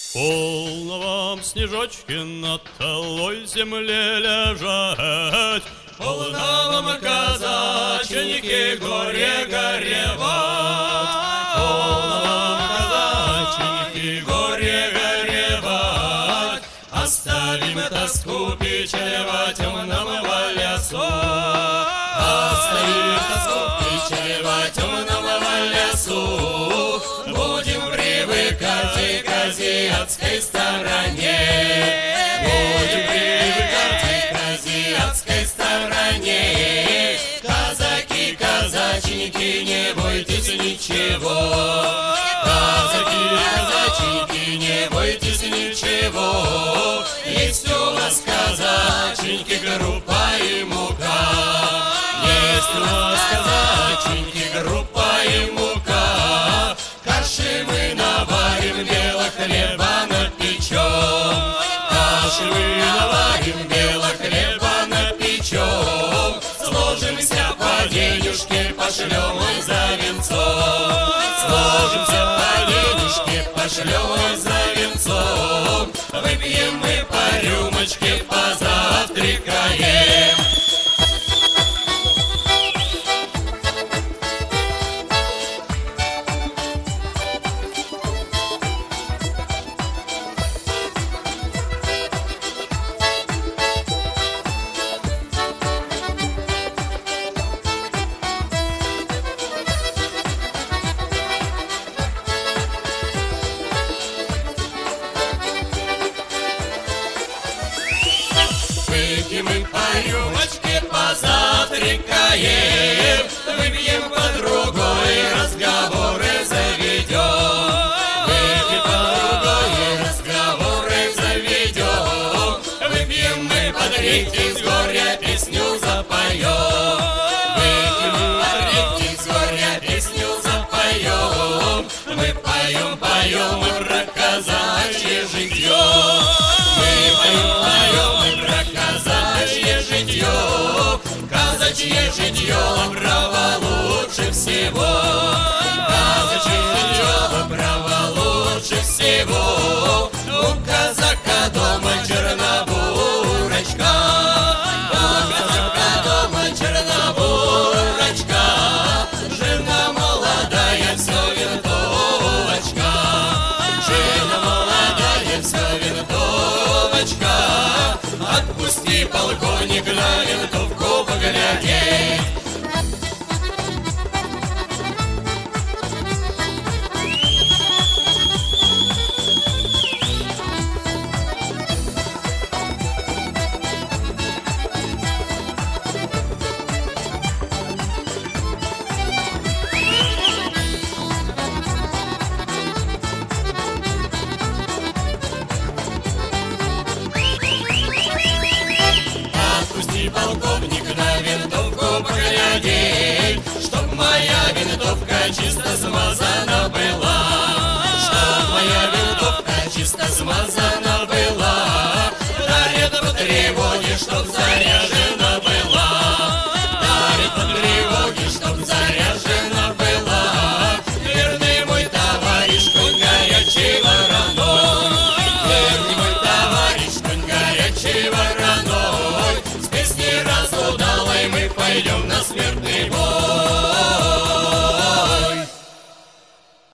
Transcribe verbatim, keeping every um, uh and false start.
Полно вам, снежочки, на талой земле лежать, полно вам, казаченьки, горе горевать, полно вам, казаченьки, горе горевать, оставим тоску печалева темного лесу, оставим тоску печалева темного лесу, будем привыкать к азиатской стороне, будем привыкать к азиатской стороне. Казаки, казаченьки, не бойтесь ничего, казаки, казаченьки, не бойтесь ничего. Есть у вас, казаченьки, группа и мука, есть у вас, казаченьки, группа и мука. Каши мы наварим, белого хлеба напечем, каши мы наварим, белого хлеба напечем. Сложимся по денежке, пошлем за венцом, сложимся по денежке, пошлем за венцом. Выпьем мы по рюмочке, позавтракаем. Выпьем мы по рюмочке, позавтракаем, выпьем по другой, разговоры заведем, выпьем по другой, разговоры заведем, выпьем мы по третий, с горя песню запоем, выпьем по третий, с горя песню запоем. Мы поем, поем мы про казачье житье, мы поем, поем мы про казачье житье, казачье житье право лучше всего, казачье житье право лучше всего. У казака дома чернобурочка, у казака дома чернобурочка, жена молодая, все винтовочка, жена молодая, все винтовочка. Отпусти, полковник, на винтовку поглядеть. Отпусти, полковник, на винтовку поглядеть, чтоб моя винтовка чисто смазана была, чтоб моя винтовка чисто смазана